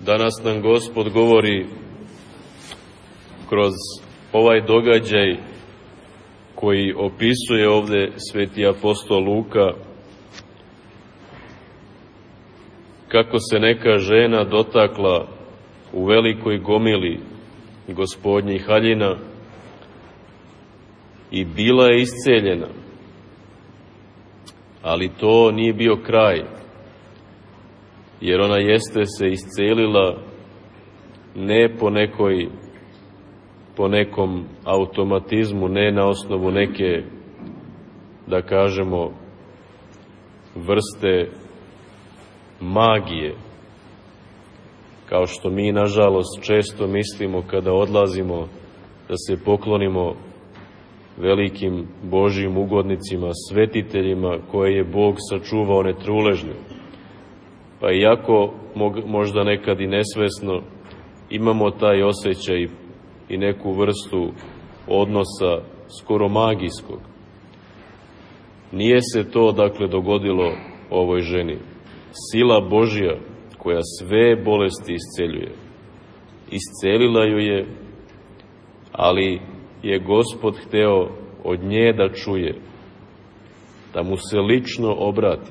Danas nam Gospod govori kroz ovaj događaj koji opisuje ovde sveti apostol Luka, kako se neka žena dotakla u velikoj gomili Gospodnjih haljina i bila je isceljena. Ali to nije bio kraj, jer ona jeste se iscelila ne po nekom automatizmu, ne na osnovu neke, da kažemo, vrste magije, kao što mi, nažalost, često mislimo kada odlazimo da se poklonimo velikim Božjim ugodnicima, svetiteljima koje je Bog sačuvao netruležne. Pa iako možda nekad i nesvesno imamo taj osjećaj i neku vrstu odnosa skoro magijskog. Nije se to, dakle, dogodilo ovoj ženi. Sila Božja koja sve bolesti isceljuje, iscelila ju je, ali je Gospod hteo od nje da čuje, da mu se lično obrati,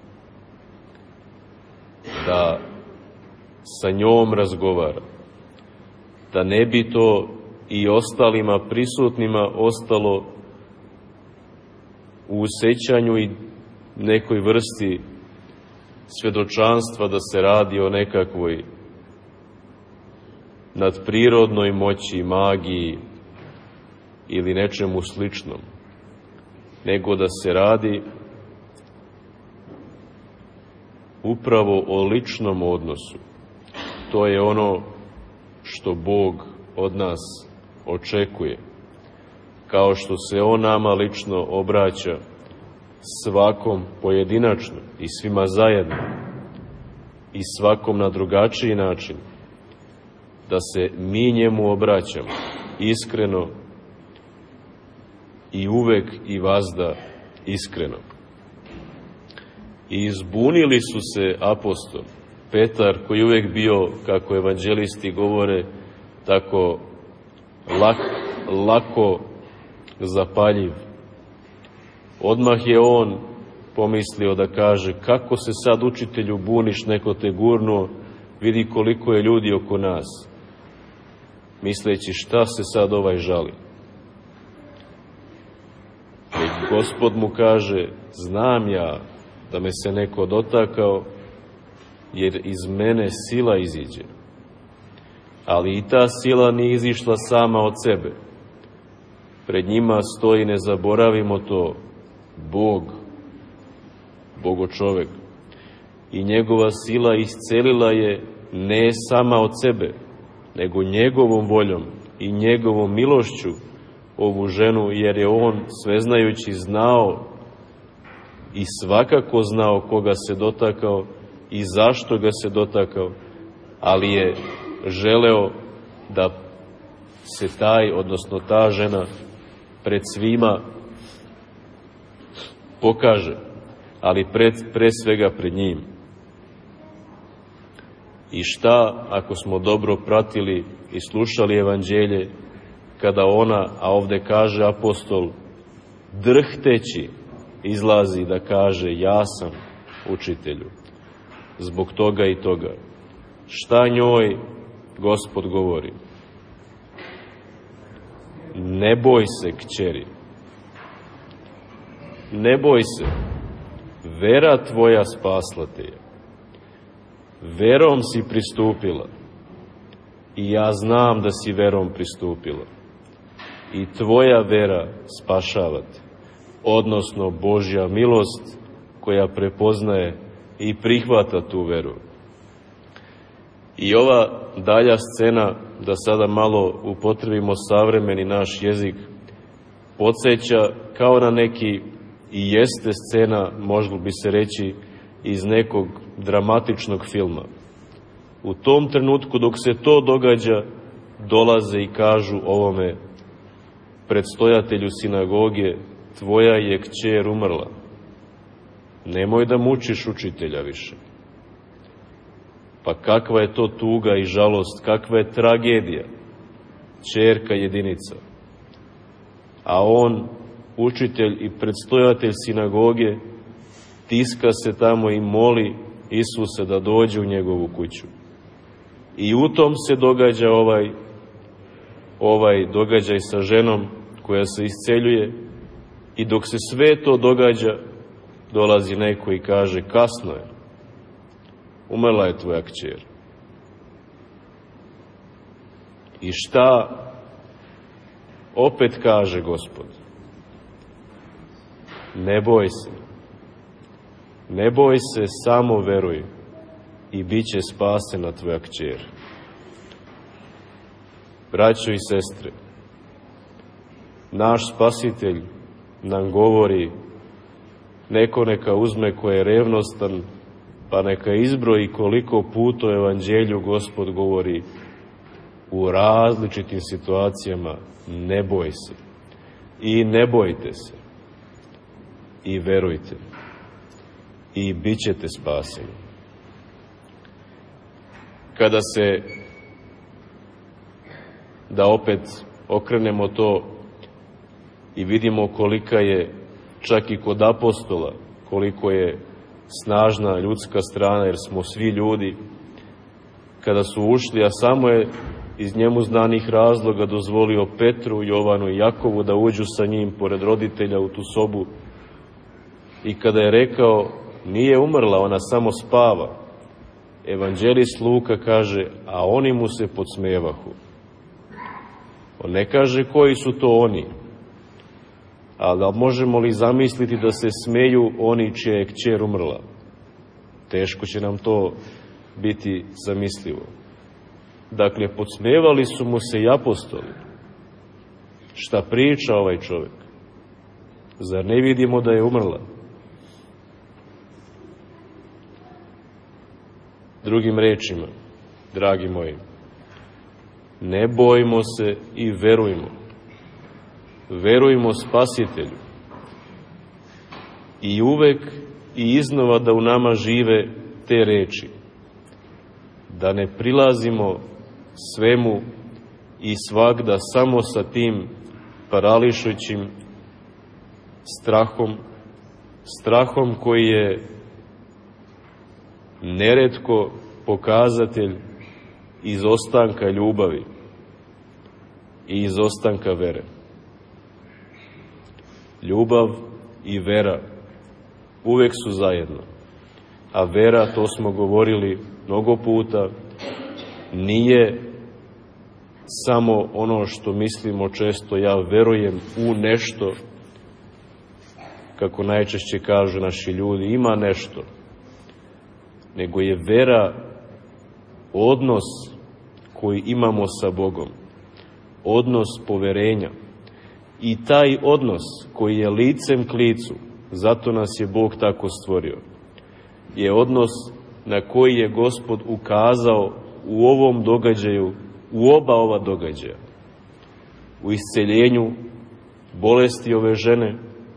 da sa njom razgovara, da ne bi to i ostalima prisutnima ostalo u sećanju i nekoj vrsti svedočanstva da se radi o nekakvoj nadprirodnoj moći, magiji ili nečemu sličnom, nego da se radi upravo o ličnom odnosu. To je ono što Bog od nas očekuje, kao što se On nama lično obraća svakom pojedinačno i svima zajedno i svakom na drugačiji način, da se mi njemu obraćamo iskreno i uvek i vazda iskreno. I zbunili su se apostol Petar, koji uvek bio, kako evanđelisti govore, tako lako zapaljiv. Odmah je on pomislio da kaže: kako se sad, učitelju, buniš, neko te gurnuo, vidi koliko je ljudi oko nas. Misleći, šta se sad ovaj žali. I Gospod mu kaže: znam ja da me se neko dotakao, jer iz mene sila iziđe. Ali i ta sila nije izišla sama od sebe. Pred njima stoji, ne zaboravimo to, Bog, Bogočovek. I njegova sila iscelila je ne sama od sebe, nego njegovom voljom i njegovom milošću ovu ženu, jer je on sveznajući znao i svakako znao koga se dotakao i zašto ga se dotakao, ali je želeo da se odnosno ta žena pred svima pokaže, ali pre svega pred njim. I šta ako smo dobro pratili i slušali evanđelje, kada ona, a ovde kaže apostol, drhteći izlazi da kaže: ja sam učitelju, zbog toga i toga. Šta njoj Gospod govori? Ne boj se, kćeri, ne boj se, vera tvoja spasla te je. Verom si pristupila i ja znam da si verom pristupila. I tvoja vera spašava te, odnosno Božja milost koja prepoznaje i prihvata tu veru. I ova dalja scena, da sada malo upotrebimo savremeni naš jezik, podsjeća kao na neki, i jeste scena, možda bi se reći, iz nekog dramatičnog filma. U tom trenutku dok se to događa, dolaze i kažu ovome predstojatelju sinagoge: tvoja je kćer umrla, nemoj da mučiš učitelja više. Pa kakva je to tuga i žalost, kakva je tragedija, ćerka jedinica. A on, učitelj i predstojatelj sinagoge, tiska se tamo i moli Isuse da dođe u njegovu kuću. I u tom se događa ovaj događaj sa ženom koja se isceljuje, i dok se sve to događa, dolazi neko i kaže: kasno je, umrla je tvoja kćer. I šta opet kaže Gospod? Ne boj se, ne boj se, samo veruj i bit će spasena tvoja kćer. Braćo i sestre, naš Spasitelj nam govori, neko neka uzme ko je revnostan, pa neka izbroji koliko puta u Evanđelju Gospod govori u različitim situacijama: ne boj se i ne bojte se i verujte i bit ćete spaseni. Kada se, da opet okrenemo to i vidimo kolika je, čak i kod apostola, koliko je snažna ljudska strana, jer smo svi ljudi, kada su ušli, a samo je iz njemu znanih razloga dozvolio Petru, Jovanu i Jakovu da uđu sa njim pored roditelja u tu sobu, i kada je rekao: nije umrla, ona samo spava, evanđelist Luka kaže: a oni mu se podsmevahu. On ne kaže koji su to oni, ali možemo li zamisliti da se smeju oni čija je kćer umrla? Teško će nam to biti zamislivo. Dakle, podsmevali su mu se i apostoli. Šta priča ovaj čovjek? Zar ne vidimo da je umrla? Drugim rečima, dragi moji, ne bojmo se i verujmo. Verujmo Spasitelju. I uvek i iznova da u nama žive te reči. Da ne prilazimo svemu i svagda samo sa tim parališujućim strahom koji je neretko pokazatelj izostanka ljubavi i izostanka vere. Ljubav i vera uvek su zajedno, a vera, to smo govorili mnogo puta, nije samo ono što mislimo često: ja verujem u nešto, kako najčešće kažu naši ljudi, ima nešto, nego je vera odnos koji imamo sa Bogom, odnos poverenja. I taj odnos koji je licem k licu, zato nas je Bog tako stvorio, je odnos na koji je Gospod ukazao u ovom događaju, u oba ova događaja. U isceljenju bolesti ove žene,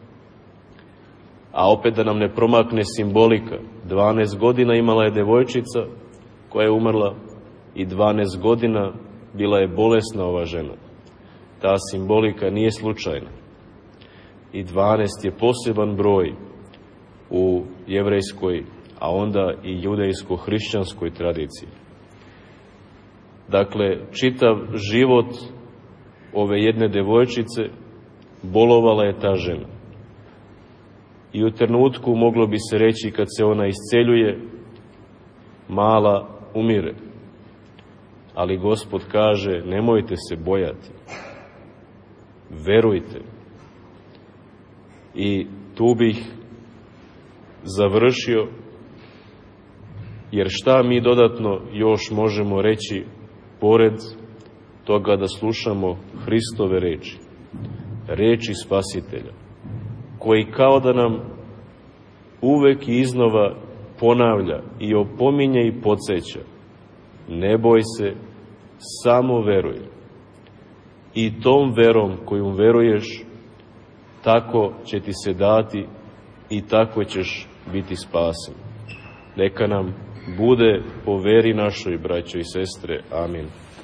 a opet da nam ne promakne simbolika. 12 godina imala je devojčica koja je umrla i 12 godina bila je bolesna ova žena. Ta simbolika nije slučajna. I 12 je poseban broj u jevrejskoj, a onda i judejsko-hrišćanskoj tradiciji. Dakle, čitav život ove jedne devojčice bolovala je ta žena. I u trenutku, moglo bi se reći, kad se ona isceljuje, mala umire. Ali Gospod kaže: nemojte se bojati, verujte. I tu bih završio, jer šta mi dodatno još možemo reći pored toga da slušamo Hristove reči, reči Spasitelja, koji kao da nam uvek i iznova ponavlja i opominje i podsjeća: ne boj se, samo veruj. I tom verom kojom veruješ, tako će ti se dati i tako ćeš biti spasen. Neka nam bude po veri našoj, braćo i sestre. Amin.